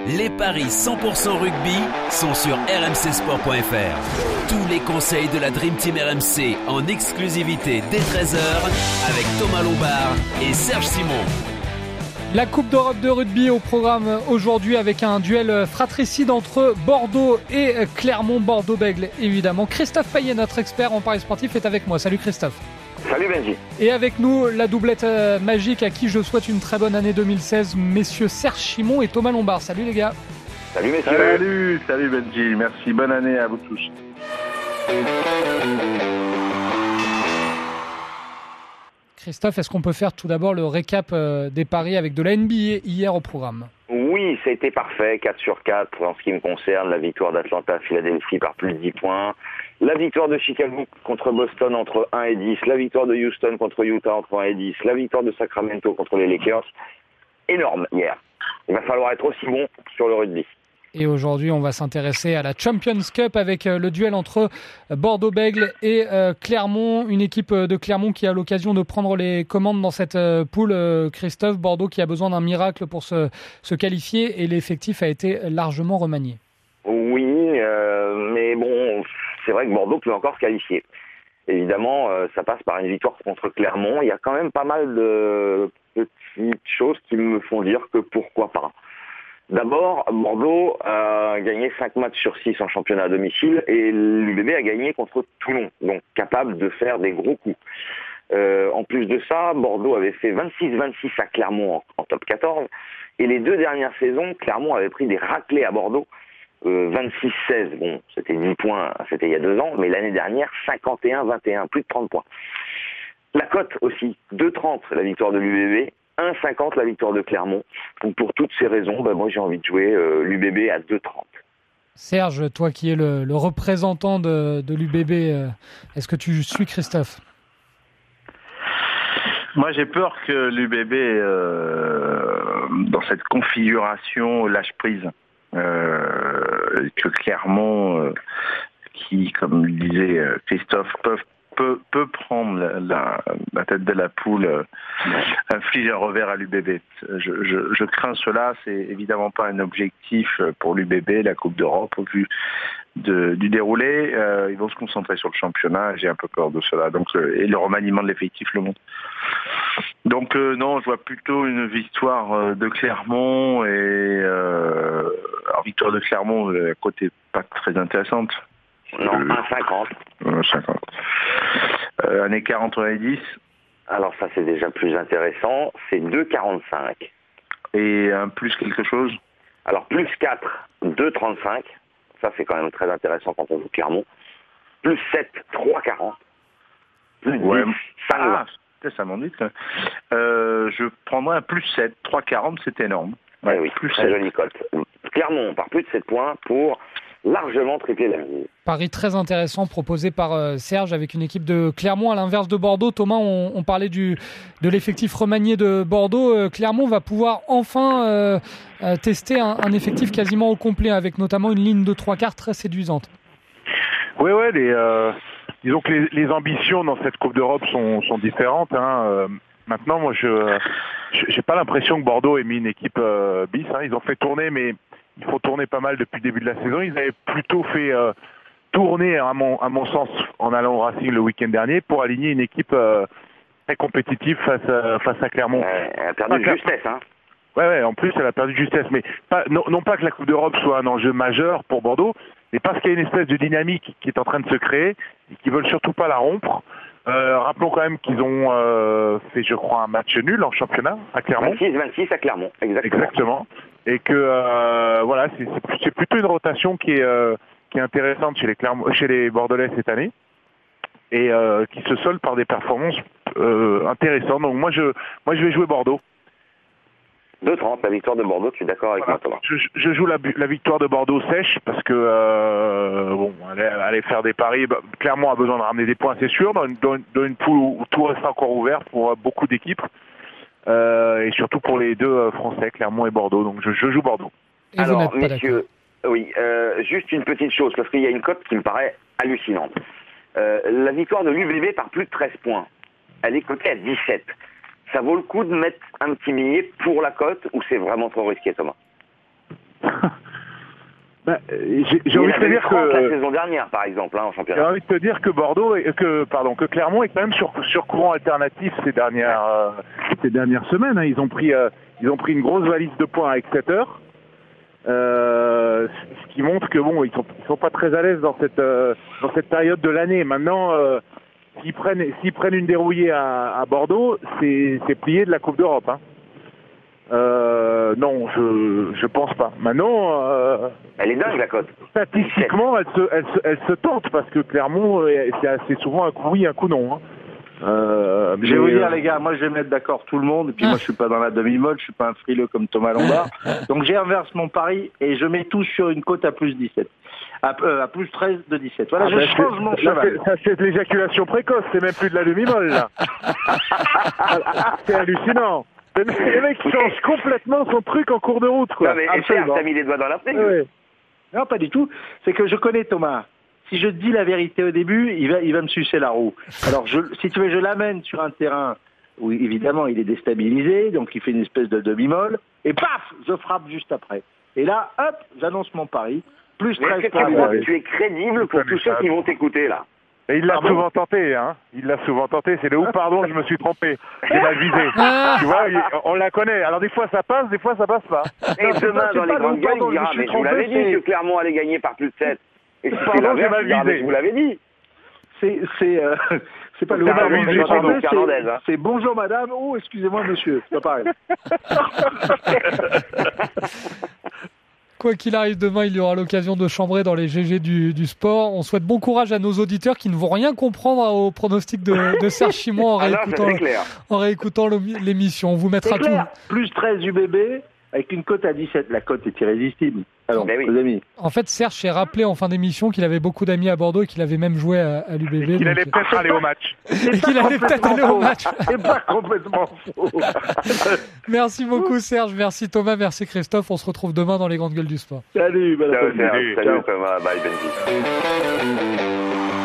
Les paris 100% rugby sont sur rmcsport.fr. Tous les conseils de la Dream Team RMC en exclusivité dès 13h avec Thomas Lombard et Serge Simon. La Coupe d'Europe de rugby au programme aujourd'hui avec un duel fratricide entre Bordeaux et Clermont. Bordeaux-Bègles évidemment. Christophe Payet, notre expert en paris sportif, est avec moi. Salut Christophe. Salut Benji. Et avec nous, la doublette magique à qui je souhaite une très bonne année 2016, messieurs Serge Simon et Thomas Lombard. Salut les gars. Salut messieurs. Salut Benji, merci, bonne année à vous tous. Christophe, est-ce qu'on peut faire tout d'abord le récap des paris avec de la NBA hier au programme ? Oui, ça a été parfait, 4 sur 4 en ce qui me concerne. La victoire d'Atlanta à Philadelphie par plus de 10 points. La victoire de Chicago contre Boston entre 1 et 10. La victoire de Houston contre Utah entre 1 et 10. La victoire de Sacramento contre les Lakers. Énorme hier. Il va falloir être aussi bon sur le rugby. Et aujourd'hui, on va s'intéresser à la Champions Cup avec le duel entre Bordeaux-Bègles et Clermont. Une équipe de Clermont qui a l'occasion de prendre les commandes dans cette poule. Christophe, Bordeaux qui a besoin d'un miracle pour se qualifier et l'effectif a été largement remanié. Oui, mais bon, c'est vrai que Bordeaux peut encore se qualifier. Évidemment, ça passe par une victoire contre Clermont. Il y a quand même pas mal de petites choses qui me font dire que pourquoi pas. D'abord, Bordeaux a gagné 5 matchs sur 6 en championnat à domicile et l'UBB a gagné contre Toulon, donc capable de faire des gros coups. En plus de ça, Bordeaux avait fait 26-26 à Clermont en top 14 et les 2 dernières saisons, Clermont avait pris des raclés à Bordeaux. 26-16, bon, c'était 10 points, c'était il y a 2 ans, mais l'année dernière, 51-21, plus de 30 points. La cote aussi, 2,30 la victoire de l'UBB, 1,50 la victoire de Clermont. Donc pour toutes ces raisons, moi j'ai envie de jouer l'UBB à 2,30. Serge, toi qui es le représentant de l'UBB, est-ce que tu suis Christophe ? Moi j'ai peur que l'UBB, dans cette configuration, lâche prise. Que Clermont, qui, comme le disait Christophe, peut prendre la tête de la poule, inflige un revers à l'UBB. Je crains cela. C'est évidemment pas un objectif pour l'UBB, la Coupe d'Europe, au vu du déroulé. Ils vont se concentrer sur le championnat. J'ai un peu peur de cela. Donc, et le remaniement de l'effectif le montre. Donc non, je vois plutôt une victoire de Clermont et alors victoire de Clermont, la cote est pas très intéressante. Non, 1,50. 1,50. Un écart entre 1 et 10. Alors ça c'est déjà plus intéressant, c'est 2,45. Et un plus quelque chose. Alors plus 4, 2,35. Ça c'est quand même très intéressant quand on joue Clermont. Plus 7, 3,40. Plus 10, 5,20. Ça m'en dit. Je prendrais un plus 7, 3,40, c'est énorme. Ouais, oui, plus très jolie cote. Clermont par plus de 7 points pour largement tripler la mise. Paris très intéressant proposé par Serge avec une équipe de Clermont à l'inverse de Bordeaux. Thomas, on parlait de l'effectif remanié de Bordeaux. Clermont va pouvoir enfin tester un effectif quasiment au complet avec notamment une ligne de 3/4 très séduisante. Oui, disons que les ambitions dans cette Coupe d'Europe sont différentes. Maintenant, moi, je j'ai pas l'impression que Bordeaux ait mis une équipe bis. Ils ont fait tourner, mais il faut tourner pas mal depuis le début de la saison. Ils avaient plutôt fait tourner, à mon sens, en allant au Racing le week-end dernier, pour aligner une équipe très compétitive face à Clermont. Elle a perdu de justesse, hein. Ouais, en plus, elle a perdu de justesse. Mais non pas que la Coupe d'Europe soit un enjeu majeur pour Bordeaux, mais parce qu'il y a une espèce de dynamique qui est en train de se créer et qu'ils veulent surtout pas la rompre. Rappelons quand même qu'ils ont fait, je crois, un match nul en championnat à Clermont. 26-26 à Clermont, exactement. Et que voilà, c'est plutôt une rotation qui est intéressante chez les Bordelais cette année et qui se solde par des performances intéressantes. Donc moi je vais jouer Bordeaux. 2,30 la victoire de Bordeaux, tu es d'accord avec moi, Thomas? Je joue la victoire de Bordeaux sèche parce que aller faire des paris, Clermont a besoin de ramener des points, c'est sûr, dans une poule où tout reste encore ouvert pour beaucoup d'équipes et surtout pour les deux Français, Clermont et Bordeaux. Donc je joue Bordeaux. Et alors messieurs, oui, juste une petite chose parce qu'il y a une cote qui me paraît hallucinante. La victoire de l'UBB par plus de 13 points, elle est cotée à 17. Ça vaut le coup de mettre un petit billet pour la cote ou c'est vraiment trop risqué, Thomas? J'ai envie de te dire que la saison dernière, par exemple, en championnat. J'ai envie de te dire que que Clermont est quand même sur courant alternatif ces dernières semaines. Hein. Ils ont pris une grosse valise de points à Exeter, ce qui montre que ils sont pas très à l'aise dans cette période de l'année. Maintenant, s'ils prennent une dérouillée à Bordeaux, c'est plié de la Coupe d'Europe. Hein. Non, je pense pas. Maintenant, elle est dingue la cote. Statistiquement, elle se tente parce que Clermont, c'est assez souvent un coup oui, un coup non. Hein. Je vais vous dire les gars, moi je vais mettre d'accord tout le monde. Et puis moi je suis pas dans la demi-molle, je suis pas un frileux comme Thomas Lombard. Donc j'inverse mon pari et je mets tout sur une cote à plus 17. À plus 13 de 17. Voilà, je change mon cheval. Ça c'est de l'éjaculation précoce, c'est même plus de la demi-molle là. C'est hallucinant. Le mec change complètement son truc en cours de route, quoi. Non, mais t'as mis les doigts dans la plaie. Ouais. Non, pas du tout. C'est que je connais Thomas. Si je dis la vérité au début, il va me sucer la roue. Alors, si tu veux, je l'amène sur un terrain où, évidemment, il est déstabilisé, donc il fait une espèce de demi-molle, et paf, je frappe juste après. Et là, hop, j'annonce mon pari. Plus 13 pour les tu es crédible pour tous ceux qui vont t'écouter, là. Et il l'a souvent tenté, hein. Il l'a souvent tenté. C'est le pardon, je me suis trompé. J'ai mal visé. Tu vois, on la connaît. Alors des fois ça passe, des fois ça passe pas. Et demain, dans les grandes gueules, il dira, mais je vous l'avais dit que Clermont allait gagner par plus de 7. Et si c'est l'inverse, il dira, mais je vous l'avais dit. C'est pas le pardon, c'est bonjour madame, oh excusez-moi monsieur. C'est pas pareil. Quoi qu'il arrive, demain, il y aura l'occasion de chambrer dans les GG du sport. On souhaite bon courage à nos auditeurs qui ne vont rien comprendre au pronostic de Serge Chimon en réécoutant l'émission. On vous mettra tout. Plus 13 UBB avec une cote à 17. La cote est irrésistible. Alors, les amis. En fait, Serge s'est rappelé en fin d'émission qu'il avait beaucoup d'amis à Bordeaux et qu'il avait même joué à l'UBB. Qu'il allait peut-être aller au match. C'est pas complètement faux. Merci beaucoup Serge, merci Thomas, merci Christophe. On se retrouve demain dans les grandes gueules du sport. Salut, Salut Thomas, bye Benji.